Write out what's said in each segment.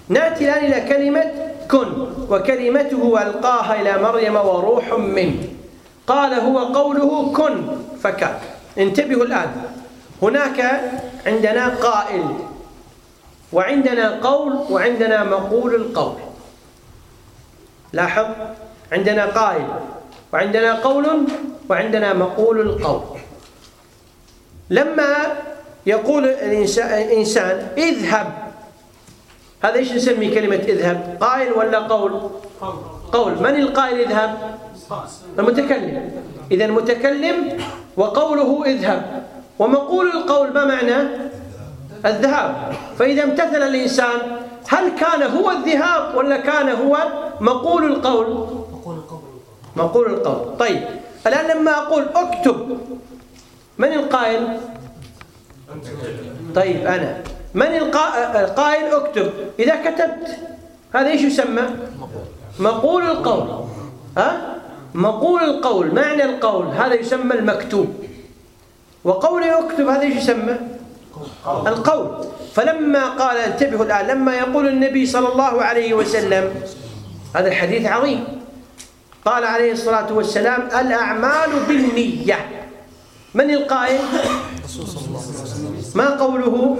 نأتي الآن إلى كلمة كن، وكلمته ألقاها إلى مريم وروح منه. قال هو قوله كن فكان. انتبهوا الآن، هناك عندنا قائل وعندنا قول وعندنا مقول القول. لاحظ، عندنا قائل وعندنا قول وعندنا مقول القول. لما يقول الإنسان اذهب، هذا ايش نسمي كلمة اذهب؟ قائل ولا قول؟ قول. من القائل اذهب؟ المتكلم. إذا المتكلم، وقوله اذهب، ومقول القول ما معنى؟ الذهاب. فإذا امتثل الإنسان، هل كان هو الذهاب ولا كان هو مقول القول؟ مقول القول. طيب الآن لما أقول اكتب، من القائل؟ طيب أنا. من القائل اكتب؟ إذا كتبت هذا ايش يسمى؟ مقول القول. مقول القول. معنى القول هذا يسمى المكتوب، وقوله اكتب هذا ايش يسمى؟ القول. فلما قال، انتبهوا الآن، لما يقول النبي صلى الله عليه وسلم، هذا الحديث عظيم، قال عليه الصلاة والسلام الأعمال بالنية. من القائل؟ ما قوله؟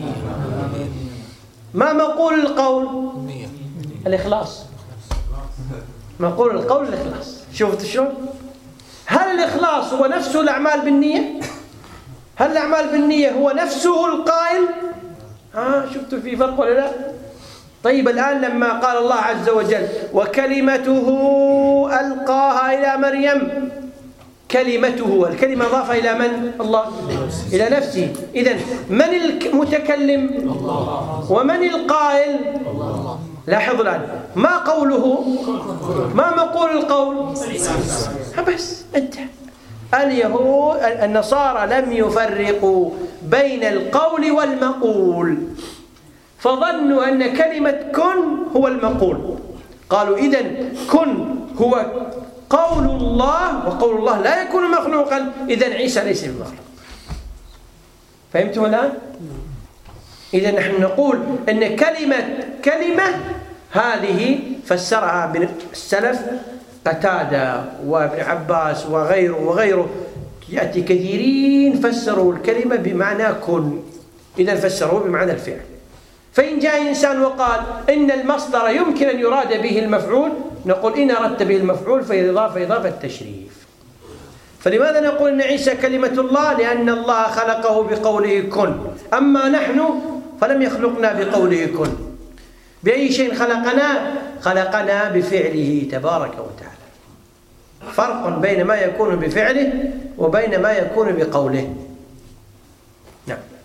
ما مقول القول؟ الإخلاص. مقول القول الإخلاص. شوفت شلون؟ هل الإخلاص هو نفسه الأعمال بالنية؟ هل الأعمال بالنية هو نفسه القائل؟ شفتوا في فرق ولا لا؟ طيب الآن لما قال الله عز وجل وكلمته ألقاها إلى مريم، كلمته، الكلمة أضاف إلى من؟ الله. إلى نفسه. إذن من المتكلم؟ الله. ومن القائل؟ الله. لاحظوا الآن، ما قوله؟ ما مقول القول؟ بس انتهى. اليهود النصارى لم يفرقوا بين القول والمقول، فظنوا أن كلمة كن هو المقول. قالوا إذن كن هو قول الله، وقول الله لا يكون مخلوقا، إذن عيسى ليس بمخلوق. فهمتم الآن؟ إذن نحن نقول أن كلمة هذه فسرها السلف قتادة وابن عباس وغيره يأتي كثيرين فسروا الكلمة بمعنى كن، إذن فسروه بمعنى الفعل. فإن جاء إنسان وقال إن المصدر يمكن أن يراد به المفعول، نقول إن أردت به المفعول فهي إضافة التشريف. فلماذا نقول إن عيسى كلمة الله؟ لأن الله خلقه بقوله كن، أما نحن فلم يخلقنا بقوله كن. بأي شيء خلقنا؟ خلقنا بفعله تبارك وتعالى. فرق بين ما يكون بفعله وبين ما يكون بقوله. نعم.